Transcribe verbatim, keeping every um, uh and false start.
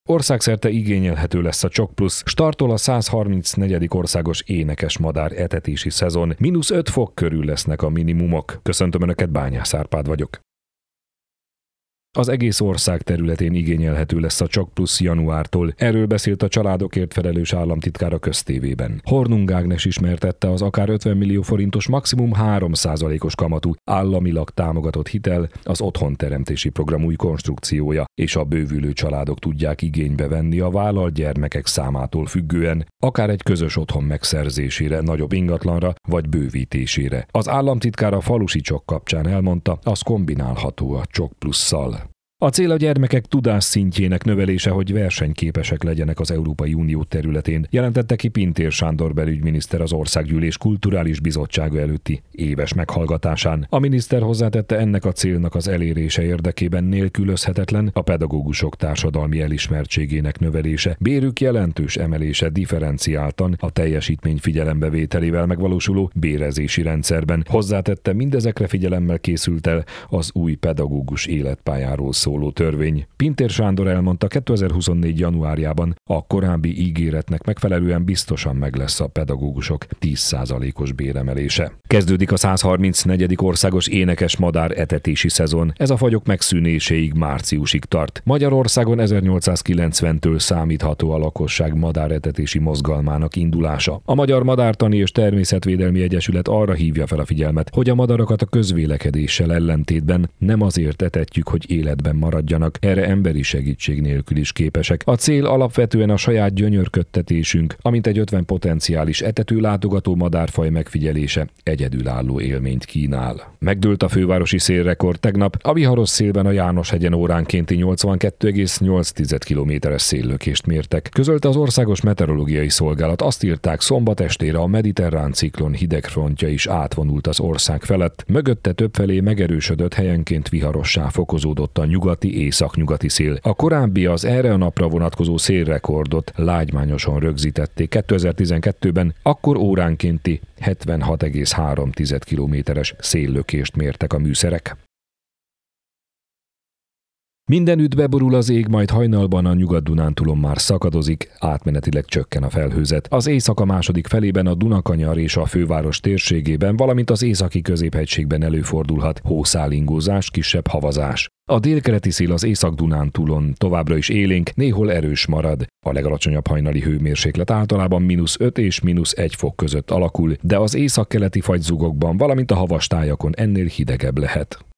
Országszerte igényelhető lesz a Csok Plusz, startol a százharmincnegyedik országos énekes madár etetési szezon, mínusz öt fok körül lesznek a minimumok. Köszöntöm Önöket, Bányász Árpád vagyok. Az egész ország területén igényelhető lesz a Csok Plusz januártól. Erről beszélt a családokért felelős államtitkár a Köztévében. Hornung Ágnes ismertette az akár ötven millió forintos maximum három százalékos kamatú államilag támogatott hitel az otthonteremtési program új konstrukciója, és a bővülő családok tudják igénybe venni a vállalt gyermekek számától függően, akár egy közös otthon megszerzésére, nagyobb ingatlanra vagy bővítésére. Az államtitkár a falusi csok kapcsán elmondta, az kombinálható a Csok Plusszal. A cél a gyermekek tudásszintjének növelése, hogy versenyképesek legyenek az Európai Unió területén, jelentette ki Pintér Sándor belügyminiszter az Országgyűlés Kulturális Bizottsága előtti éves meghallgatásán. A miniszter hozzátette, ennek a célnak az elérése érdekében nélkülözhetetlen a pedagógusok társadalmi elismertségének növelése, bérük jelentős emelése differenciáltan a teljesítmény figyelembevételével megvalósuló bérezési rendszerben. Hozzátette, mindezekre figyelemmel készült el az új pedagógus életpályáról szóló törvény. Pintér Sándor elmondta, kétezer-huszonnégy januárjában a korábbi ígéretnek megfelelően biztosan meg lesz a pedagógusok tíz százalékos béremelése. Kezdődik a százharmincnegyedik országos énekes madár etetési szezon. Ez a fagyok megszűnéséig márciusig tart. Magyarországon ezernyolcszázkilencventől számítható a lakosság madáretetési mozgalmának indulása. A Magyar Madártani és Természetvédelmi Egyesület arra hívja fel a figyelmet, hogy a madarakat a közvélekedéssel ellentétben nem azért etetjük, hogy életben maradjanak, erre emberi segítség nélkül is képesek. A cél alapvetően a saját gyönyörködtetésünk, amint egy ötven potenciális etető látogató madárfaj megfigyelése egyedülálló élményt kínál. Megdőlt a fővárosi szélrekord tegnap, a viharos szélben a János-hegyen óránkénti nyolcvankettő egész nyolc kilométeres széllökést mértek. Közölte az Országos Meteorológiai Szolgálat, azt írták, szombat estére a mediterrán ciklon hidegfrontja is átvonult az ország felett, mögötte többfelé megerősödött, helyenként viharossá fokozódott a nyugati északnyugati szél. A korábbi, az erre a napra vonatkozó szélrekordot lágymányosan rögzítették kétezer-tizenkettőben, akkor óránkénti hetvenhat egész három kilométeres széllökést mértek a műszerek. Mindenütt beborul az ég, majd hajnalban a Nyugat-Dunántúlon már szakadozik, átmenetileg csökken a felhőzet. Az éjszaka második felében a Dunakanyar és a főváros térségében, valamint az északi középhegységben előfordulhat hószálingózás, kisebb havazás. A délkeleti szél az Észak-Dunántúlon továbbra is élénk, néhol erős marad. A legalacsonyabb hajnali hőmérséklet általában mínusz öt és mínusz egy fok között alakul, de az északkeleti fagyzugokban, valamint a havas tájakon ennél hidegebb lehet.